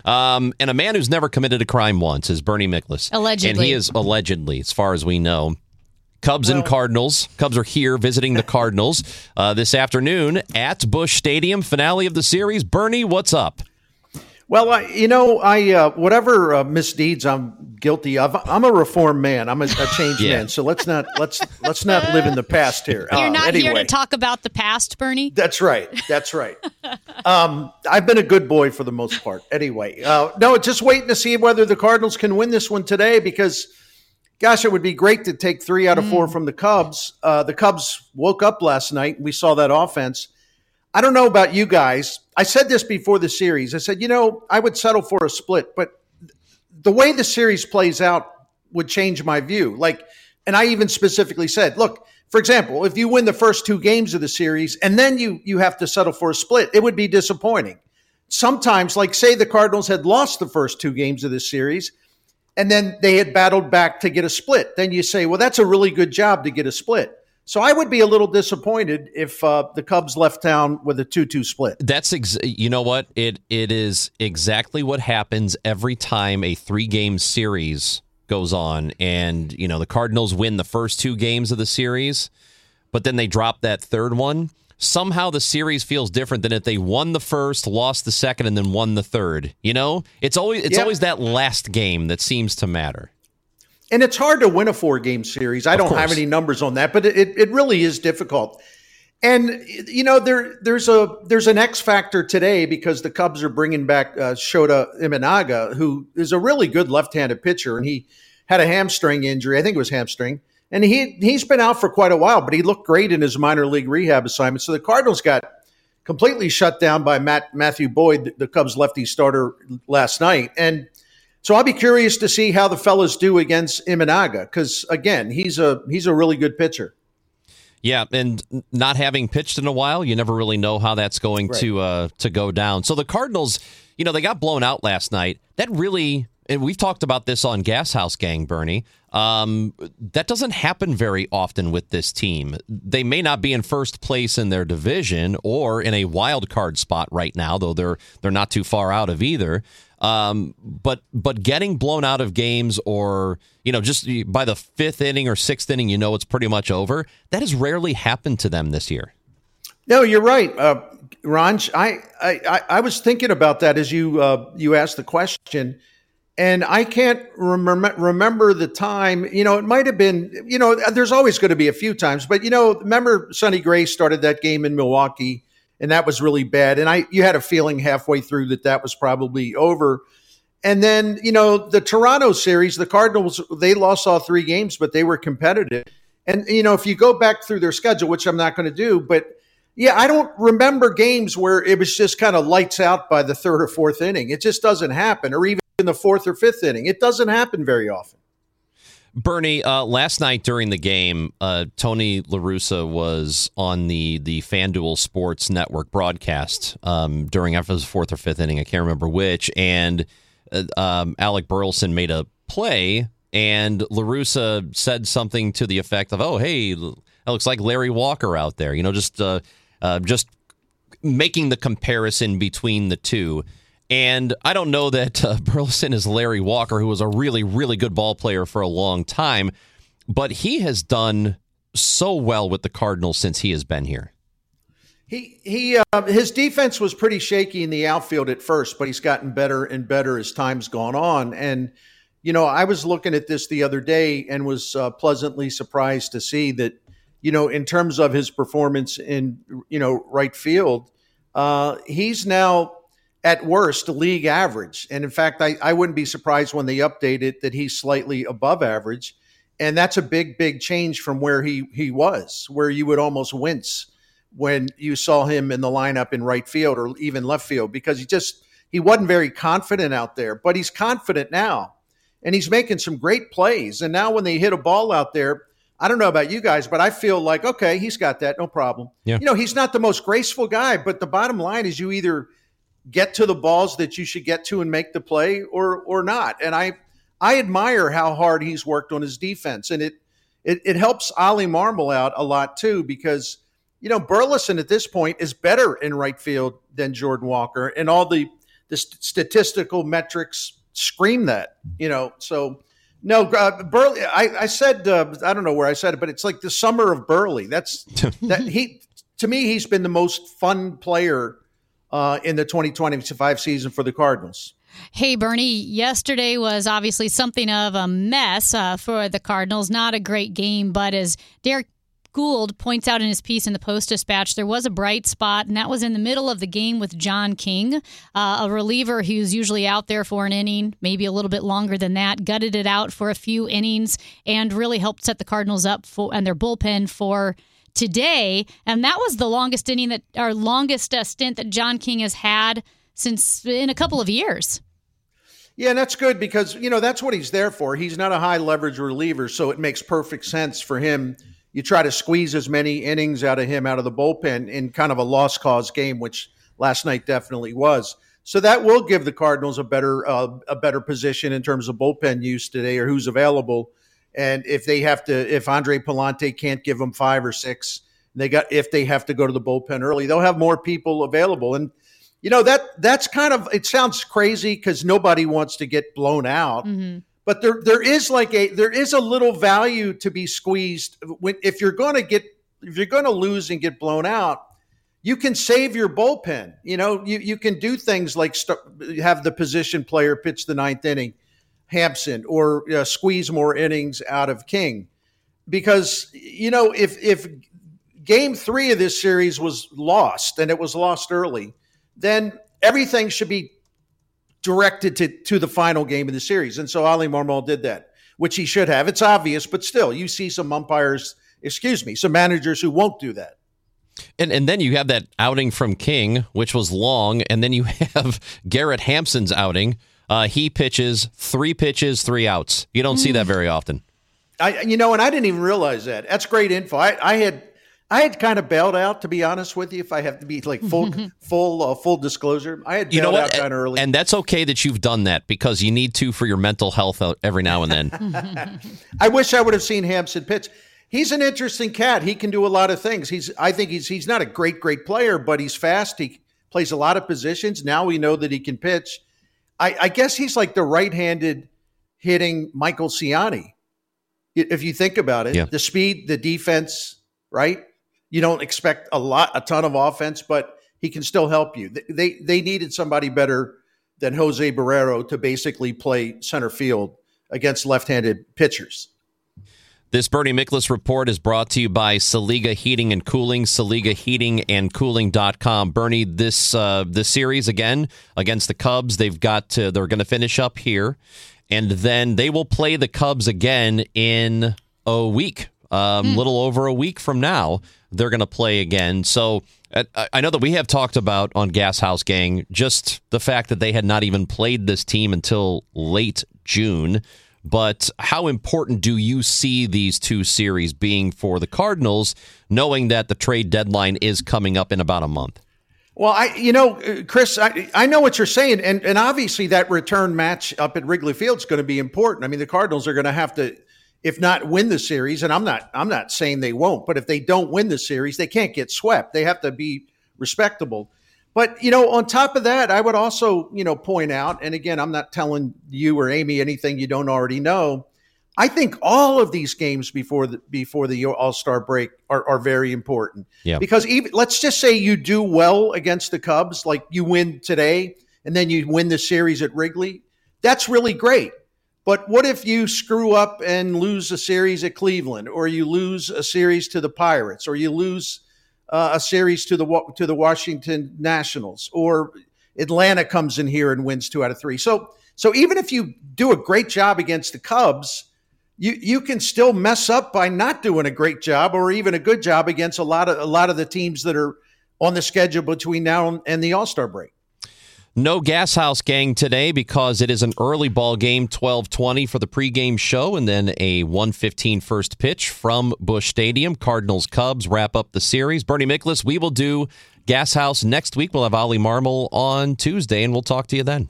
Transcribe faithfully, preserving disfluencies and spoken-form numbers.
Um, and a man who's never committed a crime once is Bernie Miklasz. Allegedly. And he is allegedly, as far as we know. Cubs well, and Cardinals. Cubs are here visiting the Cardinals uh, this afternoon at Busch Stadium. Finale of the series. Bernie, what's up? Well, I, you know, I uh, whatever uh, misdeeds I'm guilty of, I'm a reformed man. I'm a, a changed yeah. man. So let's not let's let's not live in the past here. You're uh, not anyway. here to talk about the past, Bernie. That's right. That's right. um, I've been a good boy for the most part. Anyway, uh, no, just waiting to see whether the Cardinals can win this one today because. Gosh, it would be great to take three out of four mm. from the Cubs. Uh, the Cubs woke up last night, and we saw that offense. I don't know about you guys. I said this before the series. I said, you know, I would settle for a split, but the way the series plays out would change my view. Like, and I even specifically said, look, for example, if you win the first two games of the series and then you you have to settle for a split, it would be disappointing. Sometimes, like say the Cardinals had lost the first two games of this series, and then they had battled back to get a split. Then you say, well, that's a really good job to get a split. So I would be a little disappointed if uh, the Cubs left town with a two two split. That's ex- you know what? It it is exactly what happens every time a three-game series goes on. And, you know, the Cardinals win the first two games of the series, but then they drop that third one. Somehow the series feels different than if they won the first, lost the second, and then won the third. You know, it's always it's yep. always that last game that seems to matter. And it's hard to win a four-game series. I of don't course. have any numbers on that, but it, it really is difficult. And you know, there there's a there's an X factor today because the Cubs are bringing back uh, Shota Imanaga, who is a really good left-handed pitcher, and he had a hamstring injury. I think it was hamstring. And he, he's been out for quite a while, but he looked great in his minor league rehab assignment. So the Cardinals got completely shut down by Matt, Matthew Boyd, the Cubs lefty starter last night. And so I'll be curious to see how the fellas do against Imanaga because, again, he's a he's a really good pitcher. Yeah, and not having pitched in a while, you never really know how that's going right. to uh, to go down. So the Cardinals, you know, they got blown out last night. That really, and we've talked about this on Gas House Gang, Bernie, um, that doesn't happen very often with this team. They may not be in first place in their division or in a wild card spot right now, though they're they're not too far out of either. Um, but but getting blown out of games or, you know, just by the fifth inning or sixth inning, you know, it's pretty much over. That has rarely happened to them this year. No, you're right, uh, Ron. I, I I was thinking about that as you uh, you asked the question. And I can't remember remember the time, you know, it might have been, you know, there's always going to be a few times, but, you know, remember Sonny Gray started that game in Milwaukee and that was really bad. And I, you had a feeling halfway through that that was probably over. And then, you know, the Toronto series, the Cardinals, they lost all three games, but they were competitive. And, you know, if you go back through their schedule, which I'm not going to do, but yeah, I don't remember games where it was just kind of lights out by the third or fourth inning. It just doesn't happen, or even in the fourth or fifth inning. It doesn't happen very often. Bernie, uh, last night during the game, uh, Tony La Russa was on the, the FanDuel Sports Network broadcast um, during after the fourth or fifth inning. I can't remember which. And uh, um, Alec Burleson made a play, and La Russa said something to the effect of, oh, hey, it looks like Larry Walker out there. You know, just uh, uh, just making the comparison between the two. And I don't know that uh, Burleson is Larry Walker, who was a really, really good ball player for a long time, but he has done so well with the Cardinals since he has been here. He he, uh, his defense was pretty shaky in the outfield at first, but he's gotten better and better as time's gone on. And, you know, I was looking at this the other day and was uh, pleasantly surprised to see that, you know, in terms of his performance in, you know, right field, uh, he's now at worst, league average. And in fact, I, I wouldn't be surprised when they update it that he's slightly above average. And that's a big, big change from where he, he was, where you would almost wince when you saw him in the lineup in right field or even left field, because he just, he wasn't very confident out there, but he's confident now and he's making some great plays. And now when they hit a ball out there, I don't know about you guys, but I feel like, okay, he's got that. No problem. Yeah. You know, he's not the most graceful guy, but the bottom line is you either get to the balls that you should get to and make the play or or not. And I I admire how hard he's worked on his defense. And it it, it helps Ollie Marmol out a lot too, because, you know, Burleson at this point is better in right field than Jordan Walker. And all the the st- statistical metrics scream that, you know. So no, uh, Burley. I, I said uh, I don't know where I said it, but it's like the summer of Burley. That's that he to me he's been the most fun player uh, in the twenty twenty-five season for the Cardinals. Hey, Bernie, yesterday was obviously something of a mess uh, for the Cardinals. Not a great game, but as Derek Gould points out in his piece in the Post-Dispatch, there was a bright spot, and that was in the middle of the game with John King, uh, a reliever who's usually out there for an inning, maybe a little bit longer than that, gutted it out for a few innings, and really helped set the Cardinals up for and their bullpen for today. And that was the longest inning that, or longest uh, stint that John King has had since in a couple of years. Yeah, and that's good because, you know, that's what he's there for. He's not a high leverage reliever, so it makes perfect sense for him. You try to squeeze as many innings out of him out of the bullpen in kind of a lost cause game, which last night definitely was. So that will give the Cardinals a better uh, a better position in terms of bullpen use today or who's available. And if they have to, if Andre Pallante can't give them five or six, they got if they have to go to the bullpen early, they'll have more people available. And you know, that that's kind of, it sounds crazy because nobody wants to get blown out, mm-hmm. but there there is like a, there is a little value to be squeezed. When, if you're going to get, if you're going to lose and get blown out, you can save your bullpen. You know, you, you can do things like st- have the position player pitch the ninth inning, Hampson, or uh, squeeze more innings out of King. Because, you know, if if game three of this series was lost and it was lost early, then everything should be directed to, to the final game of the series. And so Ali Marmol did that, which he should have. It's obvious, but still, you see some umpires, excuse me, some managers who won't do that. And and then you have that outing from King, which was long, and then you have Garrett Hampson's outing. Uh, he pitches three pitches, three outs. You don't see that very often. I, you know, and I didn't even realize that. That's great info. I, I had I had kind of bailed out, to be honest with you, if I have to be like full full uh, full disclosure. I had bailed you know out kind of early. And that's okay that you've done that because you need to for your mental health every now and then. I wish I would have seen Hampson pitch. He's an interesting cat. He can do a lot of things. He's I think he's he's not a great, great player, but he's fast. He plays a lot of positions. Now we know that he can pitch. I, I guess he's like the right-handed hitting Michael Ciani. If you think about it, yeah. The speed, the defense, right? You don't expect a lot, a ton of offense, but he can still help you. They they needed somebody better than Jose Barrero to basically play center field against left-handed pitchers. This Bernie Miklasz report is brought to you by Saliga Heating and Cooling, Saliga Heating and Cooling dot com. Bernie, this uh, this series again against the Cubs, they've got to, they're going to finish up here, and then they will play the Cubs again in a week, a um, mm. little over a week from now. They're going to play again. So uh, I know that we have talked about on Gas House Gang just the fact that they had not even played this team until late June. But how important do you see these two series being for the Cardinals, knowing that the trade deadline is coming up in about a month? Well, I, you know, Chris, I, I know what you're saying, and and obviously that return match up at Wrigley Field is going to be important. I mean, the Cardinals are going to have to, if not win the series, and I'm not, I'm not saying they won't, but if they don't win the series, they can't get swept. They have to be respectable. But, you know, on top of that, I would also, you know, point out, and again, I'm not telling you or Amy anything you don't already know. I think all of these games before the before the All-Star break are, are very important. Yeah. Because even let's just say you do well against the Cubs, like you win today, and then you win the series at Wrigley. That's really great. But what if you screw up and lose a series at Cleveland, or you lose a series to the Pirates, or you lose Uh, a series to the to the Washington Nationals, or Atlanta comes in here and wins two out of three. So so even if you do a great job against the Cubs, you you can still mess up by not doing a great job or even a good job against a lot of a lot of the teams that are on the schedule between now and the All-Star break. No Gas House Gang today because it is an early ball game, twelve twenty for the pregame show, and then a one fifteen first pitch from Busch Stadium. Cardinals-Cubs wrap up the series. Bernie Miklasz, we will do Gas House next week. We'll have Ali Marmol on Tuesday, and we'll talk to you then.